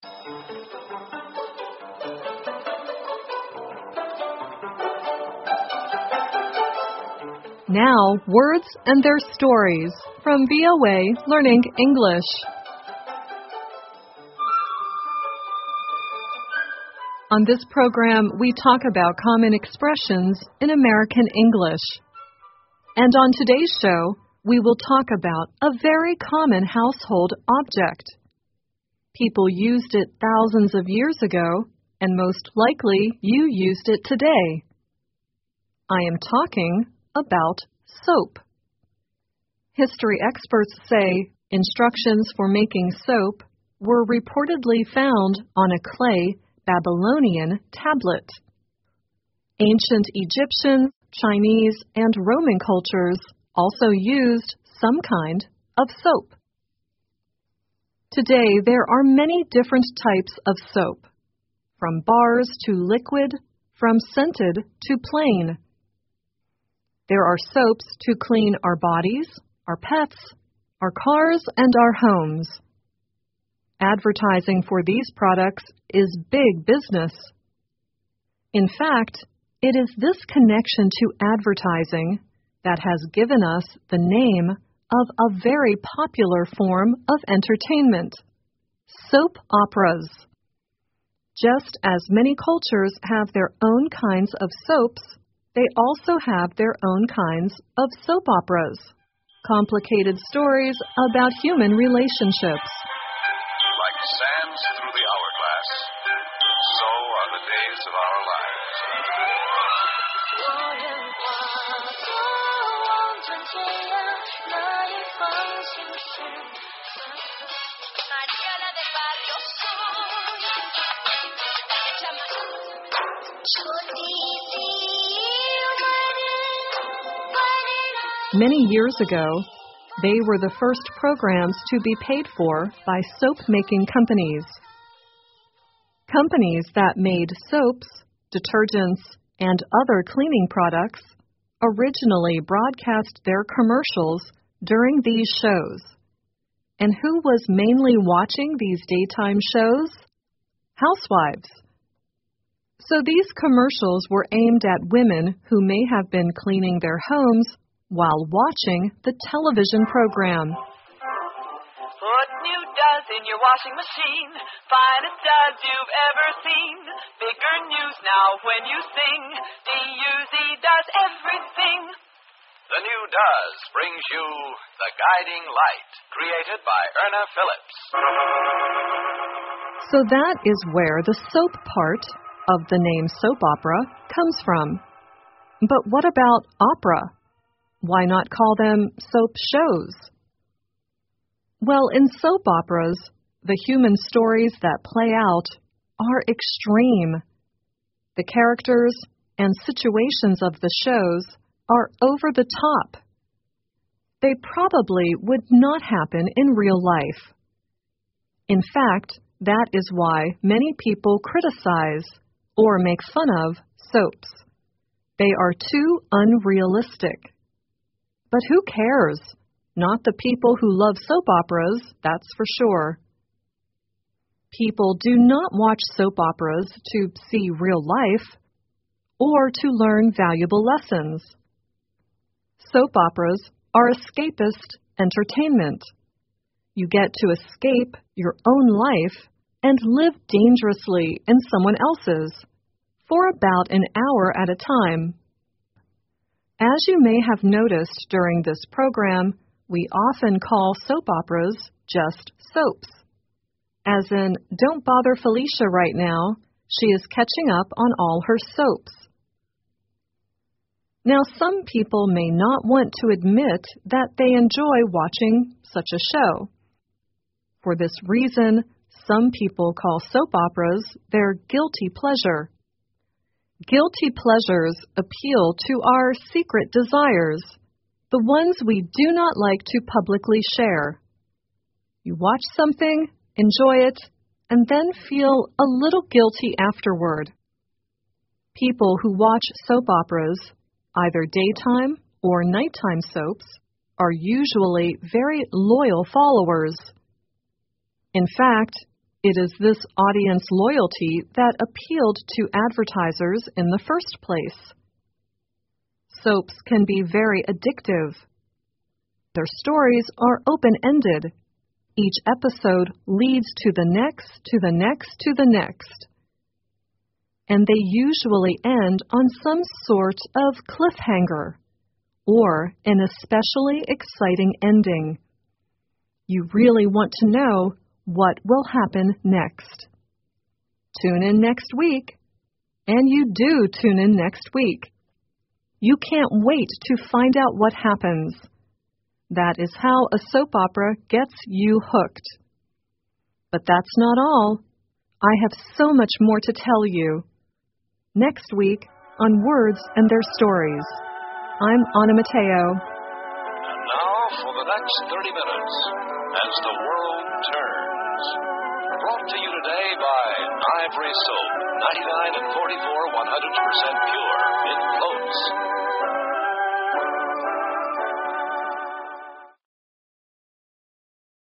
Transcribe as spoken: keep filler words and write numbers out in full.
Now, words and their stories from V O A Learning English. On this program, we talk about common expressions in American English. And on today's show, we will talk about a very common household object. People used it thousands of years ago, and most likely you used it today. I am talking about soap. History experts say instructions for making soap were reportedly found on a clay Babylonian tablet. Ancient Egyptian, Chinese, and Roman cultures also used some kind of soap. Today, there are many different types of soap, from bars to liquid, from scented to plain. There are soaps to clean our bodies, our pets, our cars, and our homes. Advertising for these products is big business. In fact, it is this connection to advertising that has given us the name of a very popular form of entertainment, soap operas. Just as many cultures have their own kinds of soaps, they also have their own kinds of soap operas, complicated stories about human relationships. Like sands through the hourglass, so are the days of our lives. Many years ago, they were the first programs to be paid for by soap-making companies. Companies that made soaps, detergents, and other cleaning products originally broadcast their commercials during these shows. And who was mainly watching these daytime shows? Housewives. So these commercials were aimed at women who may have been cleaning their homes while watching the television program. Put new does in your washing machine, finest does you've ever seen. Bigger news now when you sing, D U Z does everything. The new Does brings you The Guiding Light, created by Erna Phillips. So that is where the soap part of the name soap opera comes from. But what about opera? Why not call them soap shows? Well, in soap operas, the human stories that play out are extreme. The characters and situations of the shows are over the top. They probably would not happen in real life. In fact, that is why many people criticize or make fun of soaps. They are too unrealistic. But who cares? Not the people who love soap operas, that's for sure. People do not watch soap operas to see real life or to learn valuable lessons. Soap operas are escapist entertainment. You get to escape your own life and live dangerously in someone else's for about an hour at a time. As you may have noticed during this program, we often call soap operas just soaps. As in, don't bother Felicia right now, she is catching up on all her soaps. Now, some people may not want to admit that they enjoy watching such a show. For this reason, some people call soap operas their guilty pleasure. Guilty pleasures appeal to our secret desires, the ones we do not like to publicly share. You watch something, enjoy it, and then feel a little guilty afterward. People who watch soap operas, either daytime or nighttime soaps, are usually very loyal followers. In fact, It is this audience loyalty that appealed to advertisers in the first place. Soaps can be very addictive. Their stories are open-ended. Each episode leads to the next, to the next, to the next. And they usually end on some sort of cliffhanger or an especially exciting ending. You really want to know what will happen next. Tune in next week. And you do tune in next week. You can't wait to find out what happens. That is how a soap opera gets you hooked. But that's not all. I have so much more to tell you. Next week on Words and Their Stories. I'm Anna Mateo. And now for the next thirty minutes, as the world turns. Brought to you today by Ivory Soap, ninety-nine and forty-four, one hundred percent pure, mint flow